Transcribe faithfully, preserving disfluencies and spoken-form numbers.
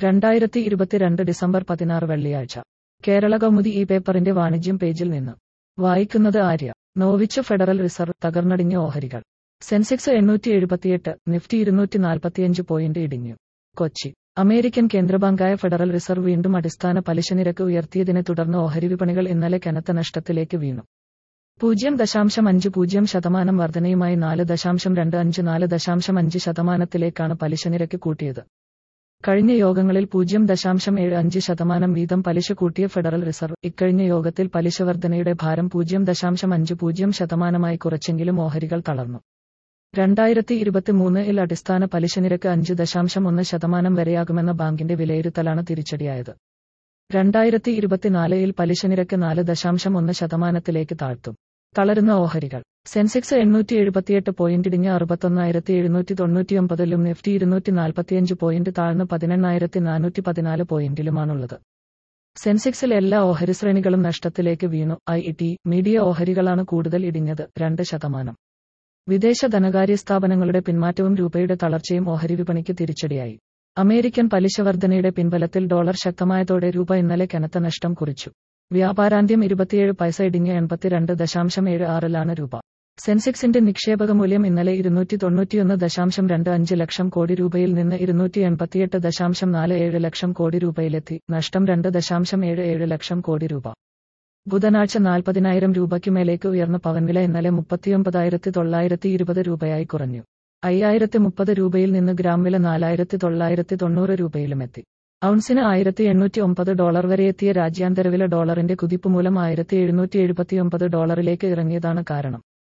രണ്ടായിരത്തി ഇരുപത്തിരണ്ട് ഡിസംബർ പതിനാറ് വെള്ളിയാഴ്ച കേരള കൗമുദി ഈ പേപ്പറിന്റെ വാണിജ്യം പേജിൽ നിന്ന് വായിക്കുന്നത് ആര്യ. നോവിച്ച് ഫെഡറൽ റിസർവ്, തകർന്നടിഞ്ഞ ഓഹരികൾ. സെൻസെക്സ് എണ്ണൂറ്റി എഴുപത്തിയെട്ട്, നിഫ്റ്റി ഇരുന്നൂറ്റി നാൽപ്പത്തിയഞ്ച് പോയിന്റ് ഇടിഞ്ഞു. കൊച്ചി. അമേരിക്കൻ കേന്ദ്രബാങ്കായ ഫെഡറൽ റിസർവ് വീണ്ടും അടിസ്ഥാന പലിശനിരക്ക് ഉയർത്തിയതിനെ തുടർന്ന് ഓഹരി വിപണികൾ ഇന്നലെ കനത്ത നഷ്ടത്തിലേക്ക് വീണു. പൂജ്യം ദശാംശം അഞ്ച് പൂജ്യം ശതമാനം വർധനയുമായി നാല് ദശാംശം രണ്ട് അഞ്ച് നാല് ദശാംശം അഞ്ച് ശതമാനത്തിലേക്കാണ് പലിശനിരക്ക് കൂട്ടിയത്. കഴിഞ്ഞ യോഗങ്ങളിൽ പൂജ്യം ദശാംശം ഏഴ് അഞ്ച് ശതമാനം വീതം പലിശ കൂട്ടിയ ഫെഡറൽ റിസർവ് ഇക്കഴിഞ്ഞ യോഗത്തിൽ പലിശ വർധനയുടെ ഭാരം പൂജ്യം ദശാംശം അഞ്ച് പൂജ്യം ശതമാനമായി കുറച്ചെങ്കിലും ഓഹരികൾ തളർന്നു. രണ്ടായിരത്തി ഇരുപത്തിമൂന്നിൽ അടിസ്ഥാന പലിശനിരക്ക് അഞ്ച് ദശാംശം ഒന്ന് ശതമാനം വരെയാകുമെന്ന ബാങ്കിന്റെ വിലയിരുത്തലാണ് തിരിച്ചടിയായത്. രണ്ടായിരത്തി ഇരുപത്തിനാലിൽ പലിശനിരക്ക് നാല് ദശാംശം ഒന്ന് ശതമാനത്തിലേക്ക് താഴ്ത്തും. തളരുന്ന ഓഹരികൾ. സെൻസെക്സ് എണ്ണൂറ്റി എഴുപത്തിയെട്ട് പോയിന്റ് ഇടിഞ്ഞ് അറുപത്തൊന്നായിരത്തി എഴുന്നൂറ്റി തൊണ്ണൂറ്റിയൊമ്പതിലും നിഫ്റ്റി ഇരുന്നൂറ്റി നാൽപ്പത്തിയഞ്ച് പോയിന്റ് താഴ്ന്ന് പതിനെണ്ണായിരത്തി നാനൂറ്റി പതിനാല് പോയിന്റിലുമാണുള്ളത്. സെൻസെക്സിൽ എല്ലാ ഓഹരി ശ്രേണികളും നഷ്ടത്തിലേക്ക് വീണു. ഐ ടി, മീഡിയ ഓഹരികളാണ് കൂടുതൽ ഇടിഞ്ഞത്, രണ്ട് ശതമാനം. വിദേശ ധനകാര്യ സ്ഥാപനങ്ങളുടെ പിന്മാറ്റവും രൂപയുടെ തളർച്ചയും ഓഹരി വിപണിക്ക് തിരിച്ചടിയായി. അമേരിക്കൻ പലിശ വർധനയുടെ പിൻബലത്തിൽ ഡോളർ ശക്തമായതോടെ രൂപ ഇന്നലെ കനത്ത നഷ്ടം കുറിച്ചു. വ്യാപാരാന്ത്യം ഇരുപത്തിയേഴ് പൈസ ഇടിഞ്ഞ് എൺപത്തിരണ്ട് ദശാംശം ഏഴ് ആറിലാണ് രൂപ. സെൻസെക്സിന്റെ നിക്ഷേപക മൂല്യം ഇന്നലെ ഇരുന്നൂറ്റി തൊണ്ണൂറ്റിയൊന്ന് ദശാംശം രണ്ട് അഞ്ച് ലക്ഷം കോടി രൂപയിൽ നിന്ന് ഇരുന്നൂറ്റി എൺപത്തിയെട്ട് ദശാംശം നാല് ഏഴ് ലക്ഷം കോടി രൂപയിലെത്തി. നഷ്ടം രണ്ട് ദശാംശം ഏഴ് ഏഴ് ലക്ഷം കോടി രൂപ. ബുധനാഴ്ച നാൽപ്പതിനായിരം രൂപയ്ക്ക് മേലേക്ക് ഉയർന്ന പവൻവില ഇന്നലെ മുപ്പത്തിയൊമ്പതായിരത്തി തൊള്ളായിരത്തി ഇരുപത് രൂപയായി കുറഞ്ഞു. അയ്യായിരത്തി മുപ്പത് രൂപയിൽ നിന്ന് ഗ്രാം വില നാലായിരത്തി തൊള്ളായിരത്തി തൊണ്ണൂറ് രൂപയിലുമെത്തി. ഔൺസിന് ആയിരത്തി എണ്ണൂറ്റി ഒമ്പത് ഡോളർ വരെയെത്തിയ രാജ്യാന്തര വില ഡോളറിന്റെ കുതിപ്പ് മൂലം ആയിരത്തി എഴുന്നൂറ്റി എഴുപത്തിയൊമ്പത് ഡോളറിലേക്ക് ഇറങ്ങിയതാണ് കാരണം.